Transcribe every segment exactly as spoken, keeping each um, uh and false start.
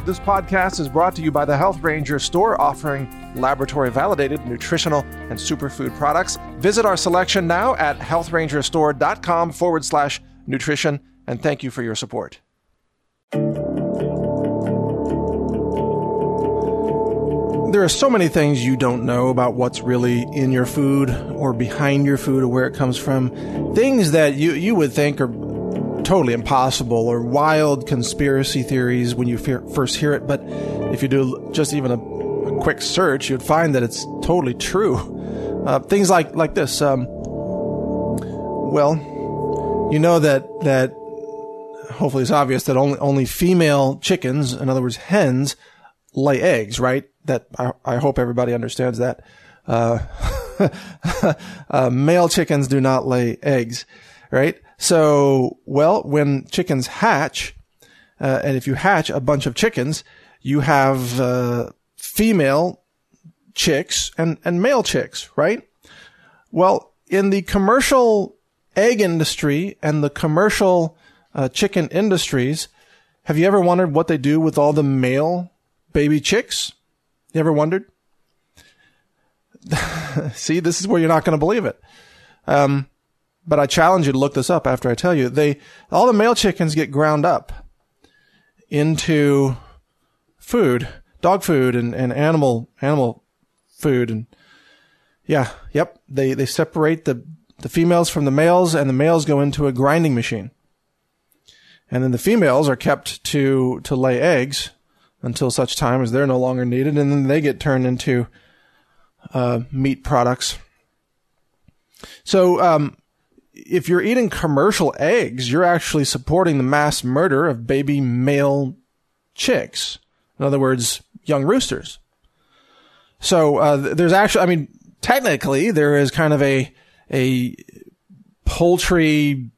This podcast is brought to you by the Health Ranger store, offering laboratory-validated nutritional and superfood products. Visit our selection now at healthrangerstore.com forward slash nutrition, and thank you for your support. There are so many things you don't know about what's really in your food or behind your food or where it comes from. Things that you, you would think are totally impossible or wild conspiracy theories when you fear, first hear it. But if you do just even a, a quick search, you'd find that it's totally true. Uh, things like, like this. Um, well, you know that, that hopefully it's obvious that only, only female chickens, in other words, hens, lay eggs, right? That I, I hope everybody understands that. Uh, uh, male chickens do not lay eggs, right? So, well, when chickens hatch, uh, and if you hatch a bunch of chickens, you have, uh, female chicks and, and male chicks, right? Well, in the commercial egg industry and the commercial, uh, chicken industries, have you ever wondered what they do with all the male baby chicks? You ever wondered? See, this is where you're not going to believe it. Um, But I challenge you to look this up after I tell you. They, all the male chickens get ground up into food, dog food and, and animal, animal food. And yeah, yep. They, they separate the, the females from the males, and the males go into a grinding machine. And then the females are kept to, to lay eggs until such time as they're no longer needed. And then they get turned into, uh, meat products. So, um, if you're eating commercial eggs, you're actually supporting the mass murder of baby male chicks. In other words, young roosters. So, uh, there's actually, I mean, technically there is kind of a, a poultry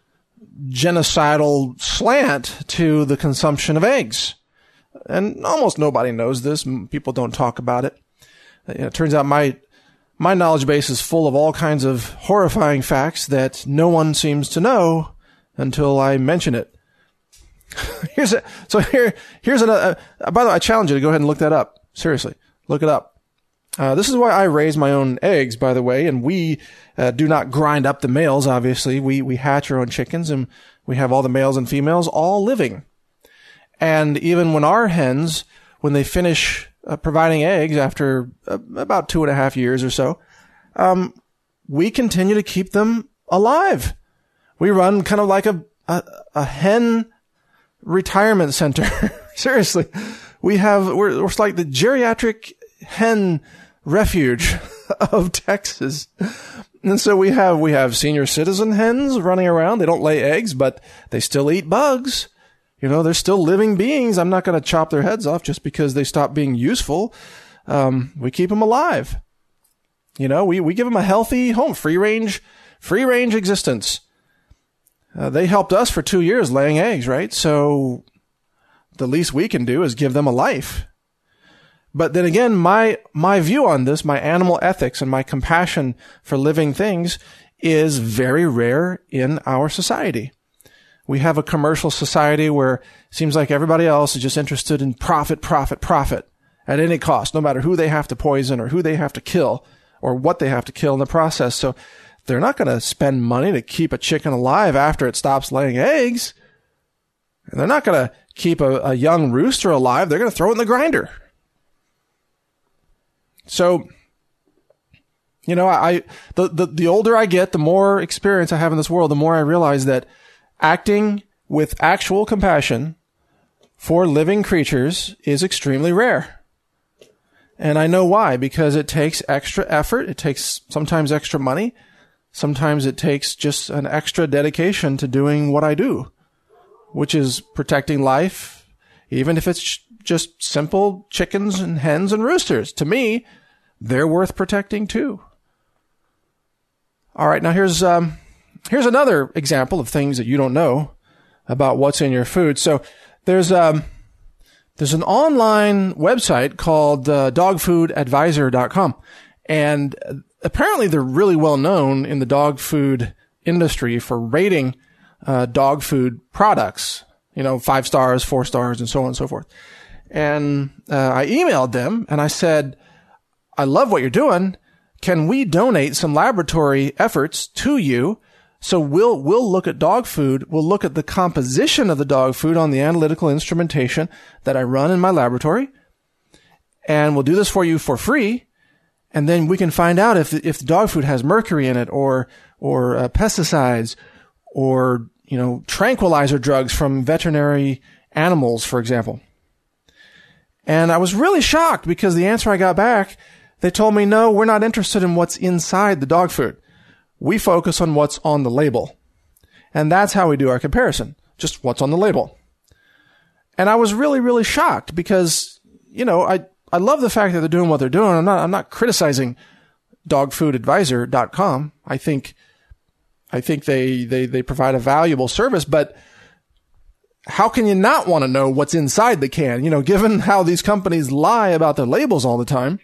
genocidal slant to the consumption of eggs. And almost nobody knows this. People don't talk about it. It turns out my, My knowledge base is full of all kinds of horrifying facts that no one seems to know until I mention it. here's a, so here, here's another, uh, by the way, I challenge you to go ahead and look that up. Seriously, look it up. Uh, this is why I raise my own eggs, by the way, and we, uh, do not grind up the males, obviously. We, we hatch our own chickens, and we have all the males and females all living. And even when our hens, when they finish Uh, providing eggs after uh, about two and a half years or so, um, we continue to keep them alive. We run kind of like a, a, a hen retirement center. Seriously. We have, we're, we're like the geriatric hen refuge of Texas. And so we have, we have senior citizen hens running around. They don't lay eggs, but they still eat bugs. You know, they're still living beings. I'm not going to chop their heads off just because they stop being useful. Um, we keep them alive. You know, we, we give them a healthy home, free range, free range existence. Uh, they helped us for two years laying eggs, right? So the least we can do is give them a life. But then again, my, my view on this, my animal ethics and my compassion for living things is very rare in our society. We have a commercial society where it seems like everybody else is just interested in profit, profit, profit at any cost, no matter who they have to poison or who they have to kill or what they have to kill in the process. So they're not going to spend money to keep a chicken alive after it stops laying eggs. And they're not going to keep a, a young rooster alive. They're going to throw it in the grinder. So, you know, I, the, the, the older I get, the more experience I have in this world, the more I realize that acting with actual compassion for living creatures is extremely rare. And I know why, because it takes extra effort. It takes sometimes extra money. Sometimes it takes just an extra dedication to doing what I do, which is protecting life, even if it's just simple chickens and hens and roosters. To me, they're worth protecting too. All right. Now here's, um, Here's another example of things that you don't know about what's in your food. So there's um there's an online website called uh, dog food advisor dot com, and apparently they're really well known in the dog food industry for rating uh, dog food products. You know, five stars, four stars, and so on and so forth. And uh, I emailed them and I said, I love what you're doing. Can we donate some laboratory efforts to you? So we'll, we'll look at dog food. We'll look at the composition of the dog food on the analytical instrumentation that I run in my laboratory. And we'll do this for you for free. And then we can find out if, if the dog food has mercury in it or, or uh, pesticides or, you know, tranquilizer drugs from veterinary animals, for example. And I was really shocked because the answer I got back, they told me, no, we're not interested in what's inside the dog food. We focus on what's on the label. And that's how we do our comparison. Just what's on the label. And I was really, really shocked because, you know, I, I love the fact that they're doing what they're doing. I'm not, I'm not criticizing dog food advisor dot com. I think, I think they, they, they provide a valuable service, but how can you not want to know what's inside the can? You know, given how these companies lie about their labels all the time,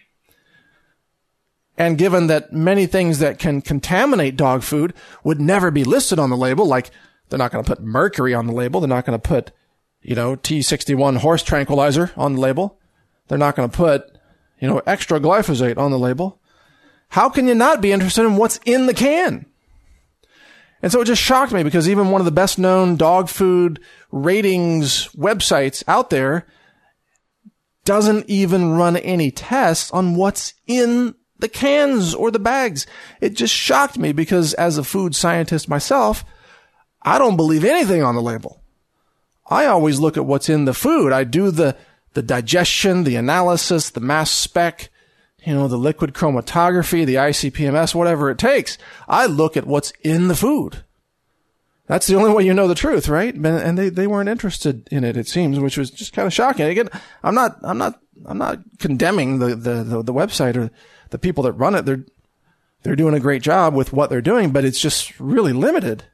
and given that many things that can contaminate dog food would never be listed on the label, like they're not going to put mercury on the label. They're not going to put, you know, T sixty-one horse tranquilizer on the label. They're not going to put, you know, extra glyphosate on the label. How can you not be interested in what's in the can? And so it just shocked me because even one of the best known dog food ratings websites out there doesn't even run any tests on what's in the cans or the bags. It just shocked me because as a food scientist myself, I don't believe anything on the label. I always look at what's in the food. I do the, the digestion, the analysis, the mass spec, you know, the liquid chromatography, the I C P M S, whatever it takes. I look at what's in the food. That's the only way you know the truth, right? And they, they weren't interested in it, it seems, which was just kind of shocking. Again, I'm not, I'm not, I'm not condemning the, the, the, the website or the people that run it. They're, they're doing a great job with what they're doing, but it's just really limited.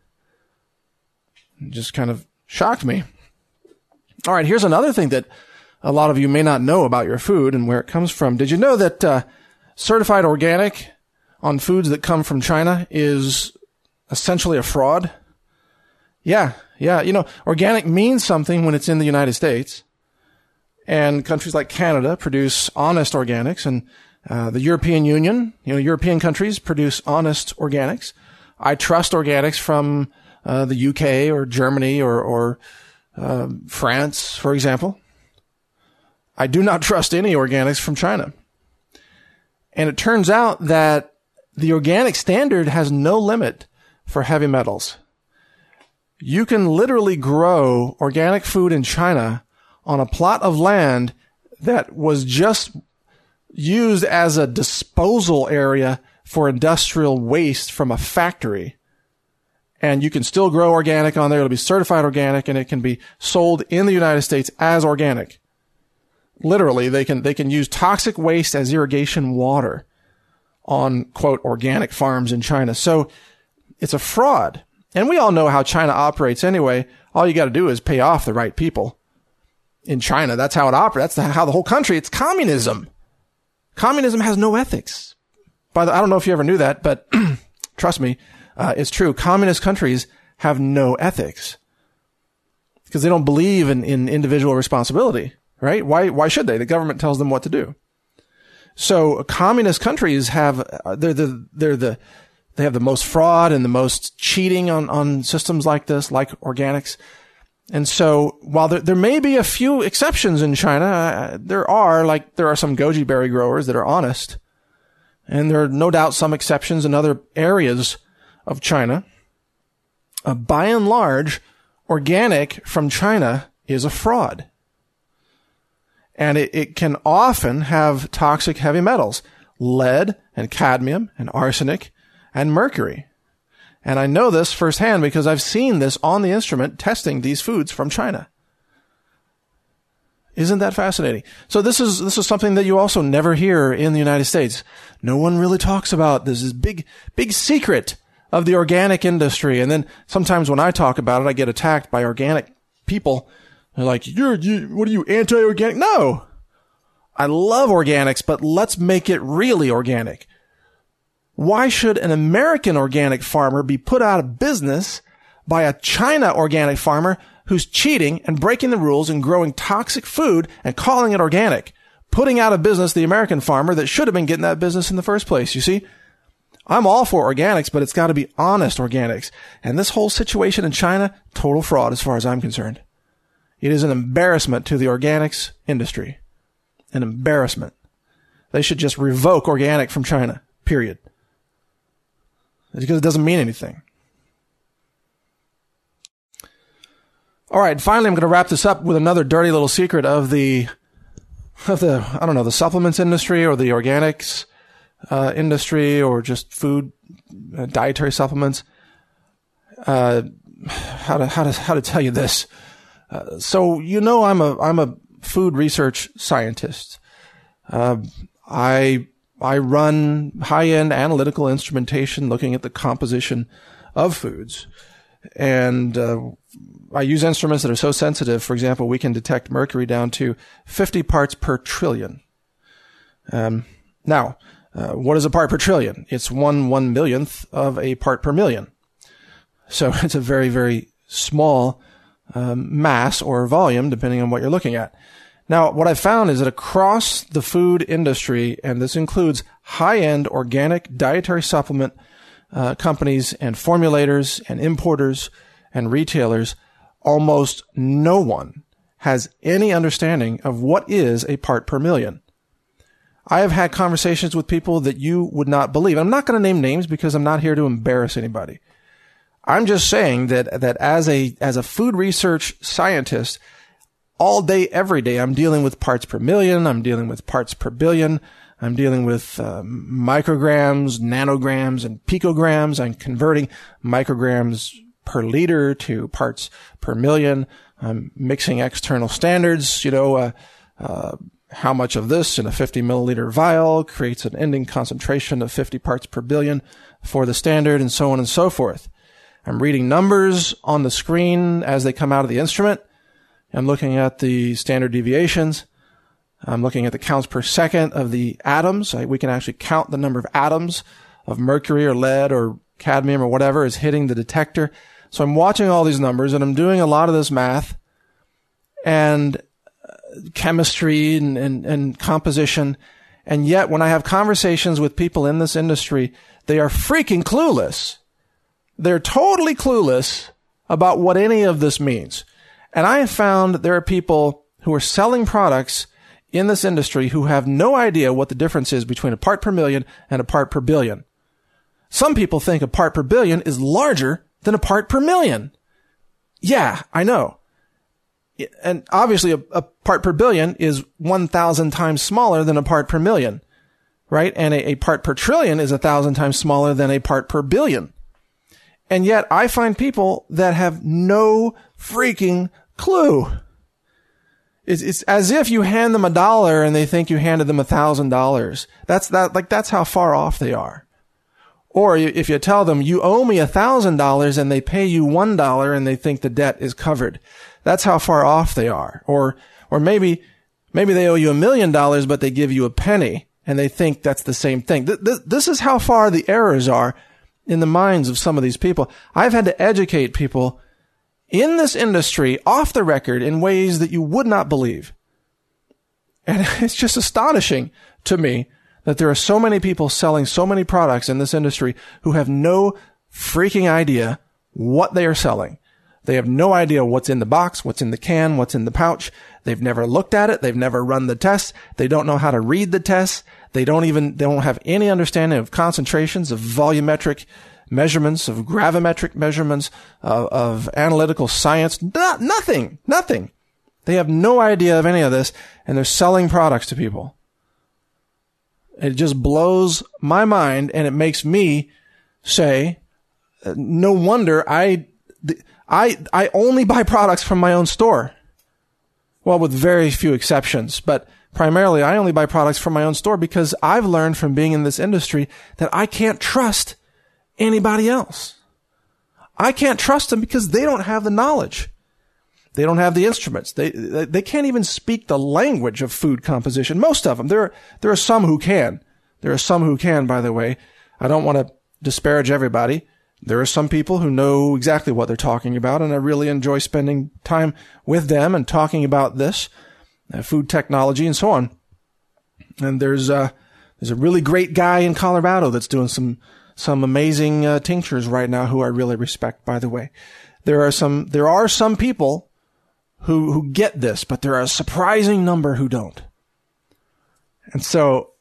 It just kind of shocked me. All right. Here's another thing that a lot of you may not know about your food and where it comes from. Did you know that, uh, certified organic on foods that come from China is essentially a fraud? Yeah. Yeah. You know, organic means something when it's in the United States, and countries like Canada produce honest organics, and Uh, the European Union, you know, European countries produce honest organics. I trust organics from uh, the U K or Germany or, or uh, France, for example. I do not trust any organics from China. And it turns out that the organic standard has no limit for heavy metals. You can literally grow organic food in China on a plot of land that was just used as a disposal area for industrial waste from a factory. And you can still grow organic on there. It'll be certified organic, and it can be sold in the United States as organic. Literally, they can, they can use toxic waste as irrigation water on, quote, organic farms in China. So it's a fraud. And we all know how China operates anyway. All you got to do is pay off the right people in China. That's how it operates. That's how the whole country, it's communism. Communism has no ethics. By the, I don't know if you ever knew that, but trust me, uh, it's true. Communist countries have no ethics because they don't believe in, in individual responsibility, right? Why, why should they? The government tells them what to do. So communist countries have, uh, they're the, they're the, they have the most fraud and the most cheating on, on systems like this, like organics. And so while there, there may be a few exceptions in China, uh, there are, like, there are some goji berry growers that are honest. And there are no doubt some exceptions in other areas of China. Uh, by and large, organic from China is a fraud. And it, it can often have toxic heavy metals, lead and cadmium and arsenic and mercury. And I know this firsthand because I've seen this on the instrument testing these foods from China. Isn't that fascinating? So this is, this is something that you also never hear in the United States. No one really talks about this. This big, big secret of the organic industry. And then sometimes when I talk about it, I get attacked by organic people. They're like, you're, you, what are you, anti-organic? No! I love organics, but let's make it really organic. Why should an American organic farmer be put out of business by a China organic farmer who's cheating and breaking the rules and growing toxic food and calling it organic, putting out of business the American farmer that should have been getting that business in the first place. You see, I'm all for organics, but it's got to be honest organics. And this whole situation in China, total fraud as far as I'm concerned. It is an embarrassment to the organics industry. An embarrassment. They should just revoke organic from China, period. Because it doesn't mean anything. All right, finally, I'm going to wrap this up with another dirty little secret of the, of the, I don't know, the supplements industry or the organics uh, industry or just food, uh, dietary supplements. Uh, how to, how to, how to tell you this? Uh, so, you know, I'm a, I'm a food research scientist. Uh, I, I run high-end analytical instrumentation looking at the composition of foods. And, uh, I use instruments that are so sensitive. For example, we can detect mercury down to fifty parts per trillion. Um, now, uh, what is a part per trillion? It's one one millionth of a part per million. So it's a very, very small um, mass or volume, depending on what you're looking at. Now, what I've found is that across the food industry, and this includes high-end organic dietary supplement uh, companies and formulators and importers and retailers, almost no one has any understanding of what is a part per million. I have had conversations with people that you would not believe. I'm not going to name names because I'm not here to embarrass anybody. I'm just saying that, that as a, as a food research scientist, all day, every day, I'm dealing with parts per million. I'm dealing with parts per billion. I'm dealing with um, micrograms, nanograms, and picograms. I'm converting micrograms per liter to parts per million. I'm mixing external standards, you know, uh, uh, how much of this in a fifty milliliter vial creates an ending concentration of fifty parts per billion for the standard, and so on and so forth. I'm reading numbers on the screen as they come out of the instrument. I'm looking at the standard deviations. I'm looking at the counts per second of the atoms. We can actually count the number of atoms of mercury or lead or cadmium or whatever is hitting the detector. So I'm watching all these numbers, and I'm doing a lot of this math and chemistry and, and, and composition. And yet when I have conversations with people in this industry, they are freaking clueless. They're totally clueless about what any of this means. And I have found that there are people who are selling products in this industry who have no idea what the difference is between a part per million and a part per billion. Some people think a part per billion is larger than a part per million. Yeah, I know. And obviously a, a part per billion is one thousand times smaller than a part per million, right? And a, a part per trillion is a thousand times smaller than a part per billion. And yet I find people that have no freaking clue. It's, it's as if you hand them a dollar and they think you handed them a thousand dollars. That's that, like, that's how far off they are. Or if you tell them you owe me a thousand dollars and they pay you one dollar and they think the debt is covered. That's how far off they are. Or, or maybe, maybe they owe you a million dollars, but they give you a penny and they think that's the same thing. Th- th- this is how far the errors are in the minds of some of these people. I've had to educate people in this industry off the record in ways that you would not believe. And it's just astonishing to me that there are so many people selling so many products in this industry who have no freaking idea what they are selling. They have no idea what's in the box, what's in the can, what's in the pouch. They've never looked at it. They've never run the tests. They don't know how to read the tests. They don't even, they don't have any understanding of concentrations, of volumetric measurements, of gravimetric measurements, uh, of analytical science. No, nothing, nothing. They have no idea of any of this, and they're selling products to people. It just blows my mind, and it makes me say, no wonder I, I, I only buy products from my own store. Well, with very few exceptions, but primarily I only buy products from my own store because I've learned from being in this industry that I can't trust anybody else. I can't trust them because they don't have the knowledge. They don't have the instruments. They, they can't even speak the language of food composition. Most of them. There are, there are some who can. There are some who can, by the way. I don't want to disparage everybody. There are some people who know exactly what they're talking about, and I really enjoy spending time with them and talking about this, uh, food technology and so on. And there's uh, there's a really great guy in Colorado that's doing some some amazing uh, tinctures right now who I really respect, by the way. There are some there are some people who who get this, but there are a surprising number who don't. And so,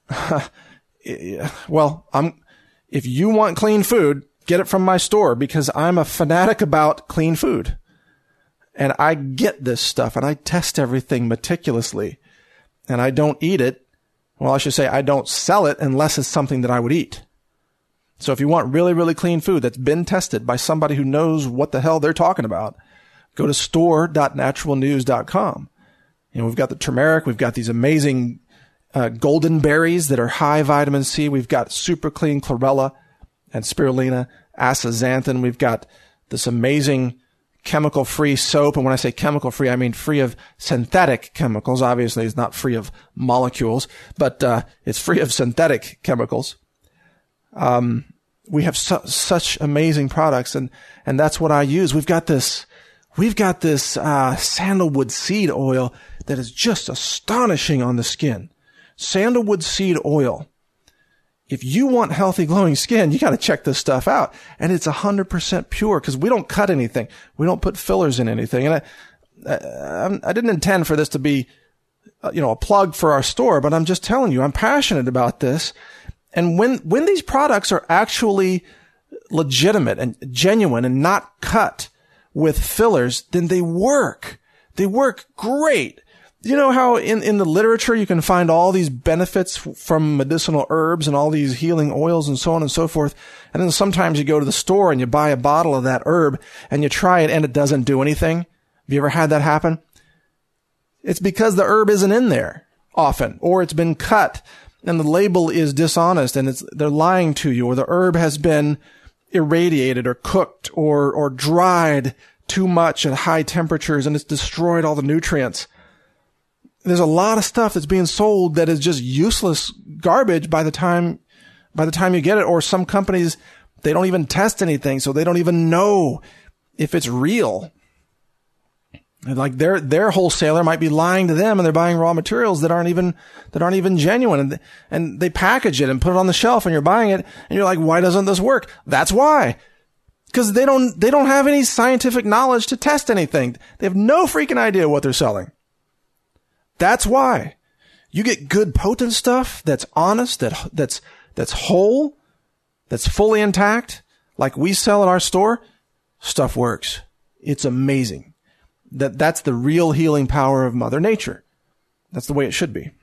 well, I'm if you want clean food, get it from my store, because I'm a fanatic about clean food. And I get this stuff and I test everything meticulously, and I don't eat it. Well, I should say I don't sell it unless it's something that I would eat. So if you want really, really clean food that's been tested by somebody who knows what the hell they're talking about, go to store dot natural news dot com. You know, we've got the turmeric. We've got these amazing uh, golden berries that are high vitamin C. We've got super clean chlorella and spirulina, astaxanthin. We've got this amazing chemical-free soap. And when I say chemical-free, I mean free of synthetic chemicals. Obviously, it's not free of molecules, but uh, it's free of synthetic chemicals. Um, we have su- such amazing products, and, and that's what I use. We've got this, we've got this, uh, sandalwood seed oil that is just astonishing on the skin. Sandalwood seed oil. If you want healthy, glowing skin, you got to check this stuff out. And it's one hundred percent pure, because we don't cut anything. We don't put fillers in anything. And I, I, I didn't intend for this to be, you know, a plug for our store, but I'm just telling you, I'm passionate about this. And when, when these products are actually legitimate and genuine and not cut with fillers, then they work. They work great. You know how in, in the literature you can find all these benefits from medicinal herbs and all these healing oils and so on and so forth. And then sometimes you go to the store and you buy a bottle of that herb and you try it and it doesn't do anything. Have you ever had that happen? It's because the herb isn't in there often, or it's been cut and the label is dishonest and it's, they're lying to you, or the herb has been irradiated or cooked or, or dried too much at high temperatures and it's destroyed all the nutrients. There's a lot of stuff that's being sold that is just useless garbage by the time, by the time you get it. Or some companies, they don't even test anything, so they don't even know if it's real. And like their, their wholesaler might be lying to them, and they're buying raw materials that aren't even, that aren't even genuine. And, and they package it and put it on the shelf, and you're buying it, and you're like, why doesn't this work? That's why. Because they don't, they don't have any scientific knowledge to test anything. They have no freaking idea what they're selling. That's why. You get good potent stuff that's honest, that that's that's whole, that's fully intact, like we sell at our store. Stuff works. It's amazing. That that's the real healing power of Mother Nature. That's the way it should be.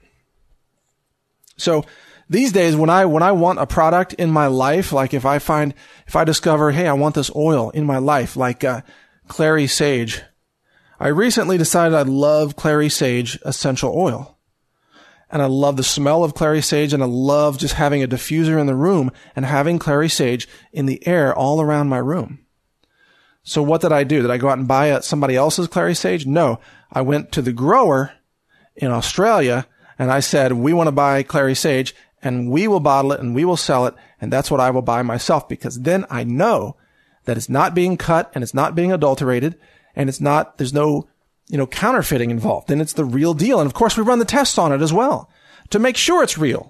So these days, when I when I want a product in my life, like if I find if I discover, hey, I want this oil in my life, like uh, Clary Sage. I recently decided I love Clary Sage essential oil. And I love the smell of Clary Sage, and I love just having a diffuser in the room and having Clary Sage in the air all around my room. So what did I do? Did I go out and buy somebody else's Clary Sage? No. I went to the grower in Australia and I said, we want to buy Clary Sage and we will bottle it and we will sell it, and that's what I will buy myself, because then I know that it's not being cut and it's not being adulterated. And it's not, there's no, you know, counterfeiting involved. Then it's the real deal. And of course, we run the tests on it as well to make sure it's real.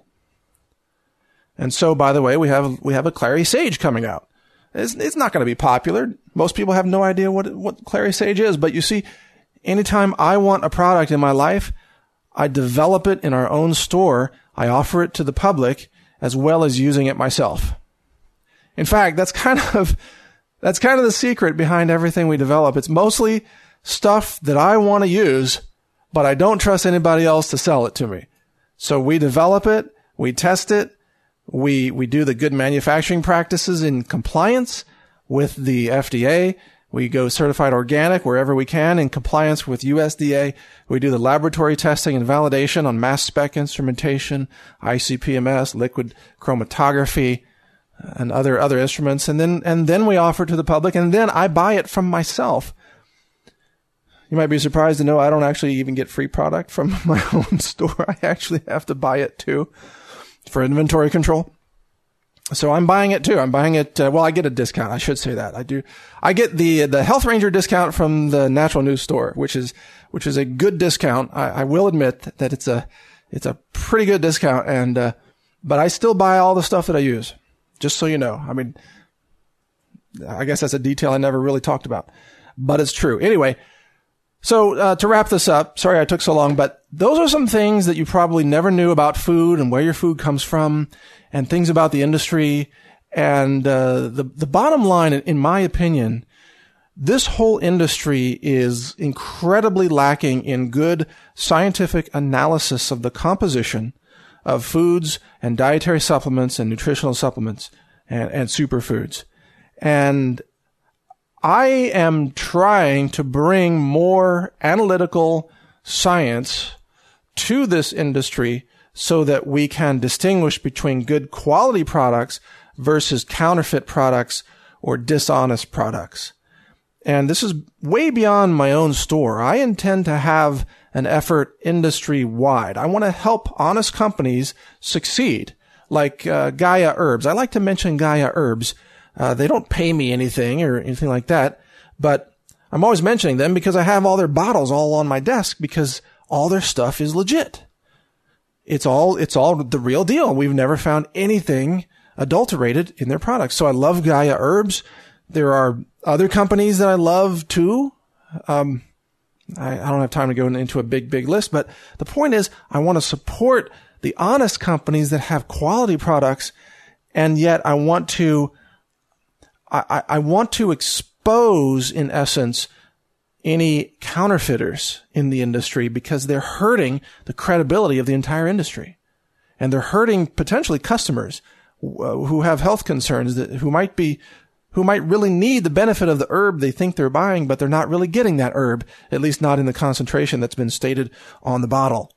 And so, by the way, we have, we have a Clary Sage coming out. It's, it's not going to be popular. Most people have no idea what, what Clary Sage is. But you see, anytime I want a product in my life, I develop it in our own store. I offer it to the public as well as using it myself. In fact, that's kind of, That's kind of the secret behind everything we develop. It's mostly stuff that I want to use, but I don't trust anybody else to sell it to me. So we develop it, we test it, we we do the good manufacturing practices in compliance with the F D A. We go certified organic wherever we can in compliance with U S D A. We do the laboratory testing and validation on mass spec instrumentation, I C P M S, liquid chromatography, and other, other instruments. And then, and then we offer it to the public, and then I buy it from myself. You might be surprised to know I don't actually even get free product from my own store. I actually have to buy it too for inventory control. So I'm buying it too. I'm buying it. Uh, well, I get a discount. I should say that I do. I get the the Health Ranger discount from the Natural News store, which is which is a good discount. I, I will admit that it's a it's a pretty good discount, and uh, but I still buy all the stuff that I use. Just so you know. I mean, I guess that's a detail I never really talked about, but it's true. Anyway, so uh, to wrap this up, sorry I took so long, but those are some things that you probably never knew about food and where your food comes from, and things about the industry. And uh, the the bottom line, in my opinion, this whole industry is incredibly lacking in good scientific analysis of the composition of foods and dietary supplements and nutritional supplements and, and superfoods. And I am trying to bring more analytical science to this industry so that we can distinguish between good quality products versus counterfeit products or dishonest products. And this is way beyond my own store. I intend to have an effort industry-wide. I want to help honest companies succeed, like uh, Gaia Herbs. I like to mention Gaia Herbs. Uh, they don't pay me anything or anything like that, but I'm always mentioning them because I have all their bottles all on my desk because all their stuff is legit. It's all, it's all the real deal. We've never found anything adulterated in their products. So I love Gaia Herbs. There are other companies that I love too. Um, I, I don't have time to go into a big, big list, but the point is I want to support the honest companies that have quality products, and yet I want to I, I want to expose, in essence, any counterfeiters in the industry because they're hurting the credibility of the entire industry. And they're hurting potentially customers who have health concerns, that who might be, who might really need the benefit of the herb they think they're buying, but they're not really getting that herb, at least not in the concentration that's been stated on the bottle.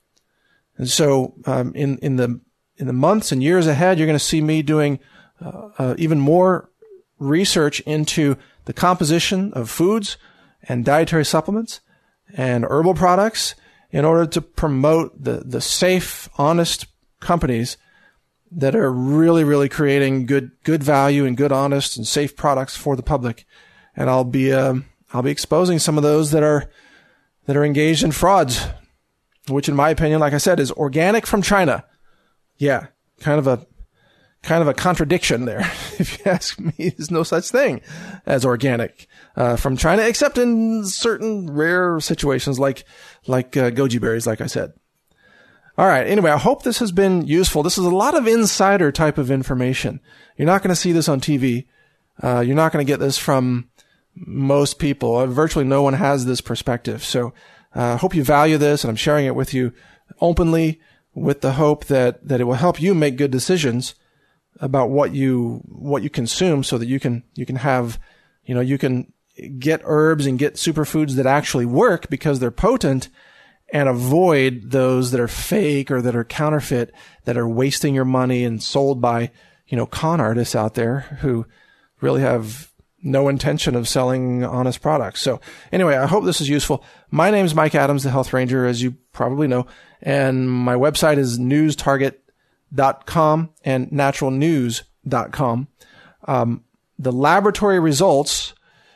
And so, um, in, in the, in the months and years ahead, you're going to see me doing, uh, uh, even more research into the composition of foods and dietary supplements and herbal products in order to promote the, the safe, honest companies that are really, really creating good, good value and good, honest and safe products for the public. And I'll be, um, I'll be exposing some of those that are, that are engaged in frauds, which in my opinion, like I said, is organic from China. Yeah. Kind of a, kind of a contradiction there. If you ask me, there's no such thing as organic, uh, from China, except in certain rare situations like, like, uh, goji berries, like I said. All right. Anyway, I hope this has been useful. This is a lot of insider type of information. You're not going to see this on T V. Uh, you're not going to get this from most people. Uh, virtually no one has this perspective. So, uh, I hope you value this, and I'm sharing it with you openly with the hope that, that it will help you make good decisions about what you, what you consume so that you can, you can have, you know, you can get herbs and get superfoods that actually work because they're potent, and avoid those that are fake or that are counterfeit, that are wasting your money and sold by, you know, con artists out there who really have no intention of selling honest products. So anyway, I hope this is useful. My name is Mike Adams, the Health Ranger, as you probably know, and my website is news target dot com and natural news dot com. Um, the laboratory results,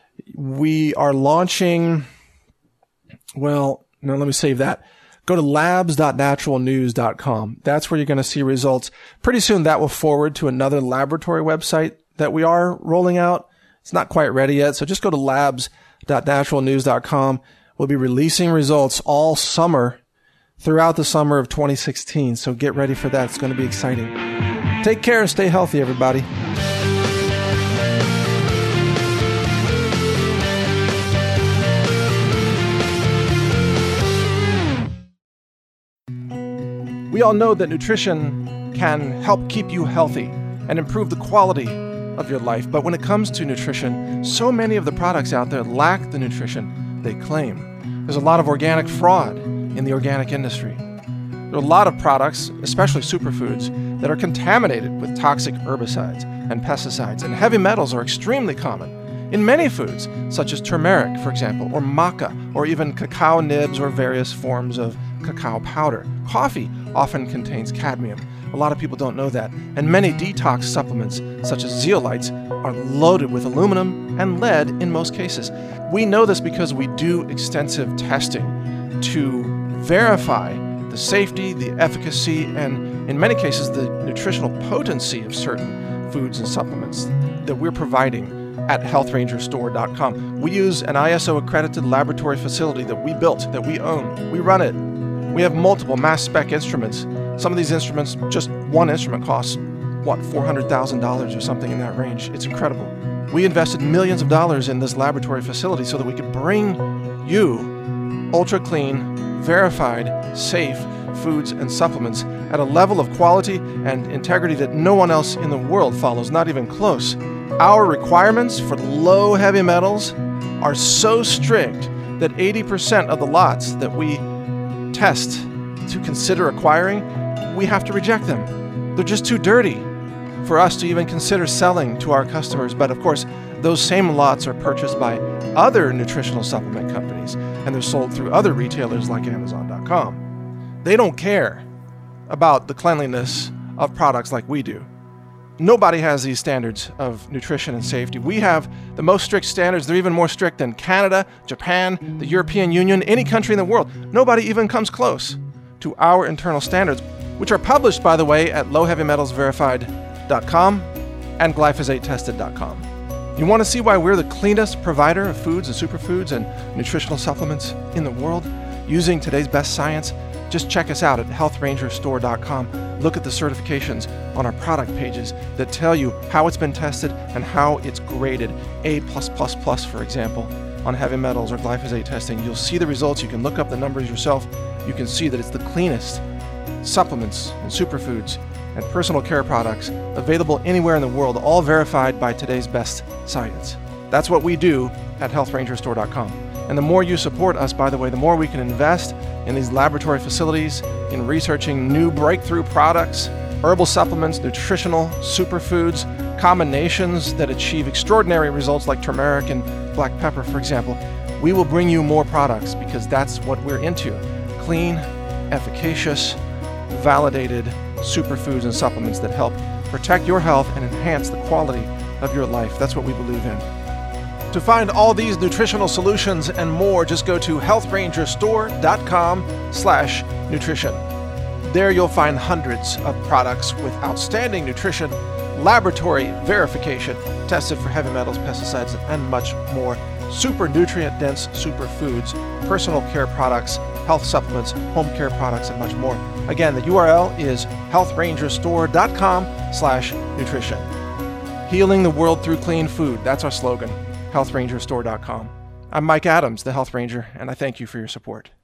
we are launching, well, no, let me save that. Go to labs dot natural news dot com. That's where you're going to see results. Pretty soon that will forward to another laboratory website that we are rolling out. It's not quite ready yet, so just go to labs dot natural news dot com. We'll be releasing results all summer, throughout the summer of twenty sixteen, so get ready for that. It's going to be exciting. Take care and stay healthy, everybody. We all know that nutrition can help keep you healthy and improve the quality of your life. But when it comes to nutrition, so many of the products out there lack the nutrition they claim. There's a lot of organic fraud in the organic industry. There are a lot of products, especially superfoods, that are contaminated with toxic herbicides and pesticides, and heavy metals are extremely common in many foods, such as turmeric, for example, or maca, or even cacao nibs or various forms of cacao powder. Coffee often contains cadmium. A lot of people don't know that. And many detox supplements, such as zeolites, are loaded with aluminum and lead in most cases. We know this because we do extensive testing to verify the safety, the efficacy, and in many cases, the nutritional potency of certain foods and supplements that we're providing at health ranger store dot com. We use an I S O accredited laboratory facility that we built, that we own. We run it. We have multiple mass spec instruments. Some of these instruments, just one instrument costs, what, four hundred thousand dollars or something in that range. It's incredible. We invested millions of dollars in this laboratory facility so that we could bring you ultra clean, verified, safe foods and supplements at a level of quality and integrity that no one else in the world follows, not even close. Our requirements for low heavy metals are so strict that eighty percent of the lots that we test to consider acquiring, we have to reject them. They're just too dirty for us to even consider selling to our customers. But of course, those same lots are purchased by other nutritional supplement companies, and they're sold through other retailers like amazon dot com. They don't care about the cleanliness of products like we do. Nobody has these standards of nutrition and safety. We have the most strict standards. They're even more strict than Canada, Japan, the European Union, any country in the world. Nobody even comes close to our internal standards, which are published, by the way, at low heavy metals verified dot com and glyphosate tested dot com. You want to see why we're the cleanest provider of foods and superfoods and nutritional supplements in the world using today's best science? Just check us out at health ranger store dot com. Look at the certifications on our product pages that tell you how it's been tested and how it's graded. A plus plus plus, for example, on heavy metals or glyphosate testing. You'll see the results. You can look up the numbers yourself. You can see that it's the cleanest supplements and superfoods and personal care products available anywhere in the world, all verified by today's best science. That's what we do at health ranger store dot com. And the more you support us, by the way, the more we can invest in these laboratory facilities, in researching new breakthrough products, herbal supplements, nutritional superfoods, combinations that achieve extraordinary results like turmeric and black pepper, for example. We will bring you more products because that's what we're into. Clean, efficacious, validated superfoods and supplements that help protect your health and enhance the quality of your life. That's what we believe in. To find all these nutritional solutions and more, just go to health ranger store dot com slash nutrition. There you'll find hundreds of products with outstanding nutrition, laboratory verification, tested for heavy metals, pesticides, and much more. Super nutrient-dense superfoods, personal care products, health supplements, home care products, and much more. Again, the U R L is health ranger store dot com slash nutrition. Healing the world through clean food. That's our slogan. health ranger store dot com. I'm Mike Adams, the Health Ranger, and I thank you for your support.